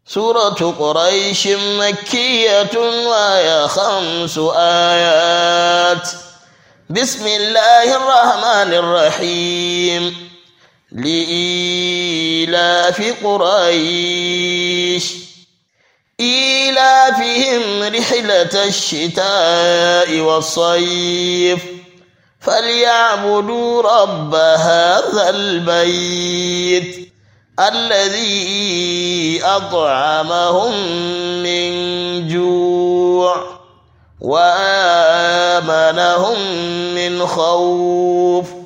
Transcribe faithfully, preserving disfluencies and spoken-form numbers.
سورة قريش مكية وهي خمس آيات. بسم الله الرحمن الرحيم. لإيلاف قريش إيلافهم رحلة الشتاء والصيف فليعبدوا رب هذا البيت الذي أطعمهم من جوع وآمنهم من خوف.